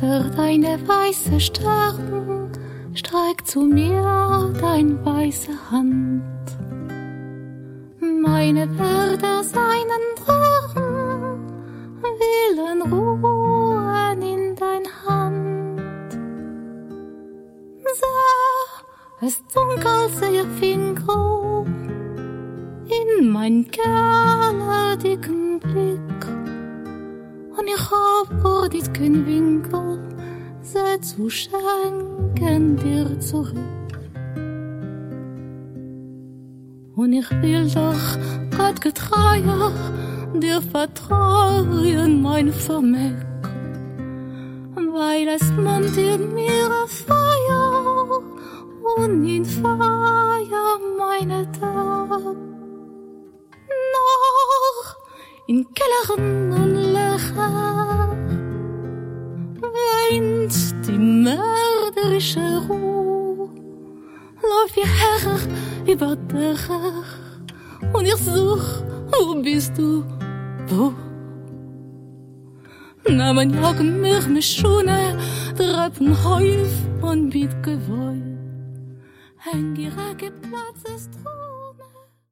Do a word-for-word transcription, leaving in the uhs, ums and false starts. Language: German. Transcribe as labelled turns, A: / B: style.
A: unter deine weiße Stirn, streck zu mir dein weiße Hand. Meine Wörter seinen Drachen willen ruhen in dein Hand. So, es dunkelt sehr finkel in mein kerlerdicken Blick, und ich hab gar nicht kein Winkel, sie zu schenken dir zurück. Und ich will doch Gott getreuer dir vertrauen, mein Vermeck, weil es mond in mir Feuer und in Feuer meine Tag. Noch in Kellern und Löcher weint die mörderische Ruhe, läuft ihr Herr über Dächer, und ich such, wo bist du, wo? Na, man jagen mich mit Schuhe, Treppen Häuf und mit Gewalt. Häng ihre Platz ist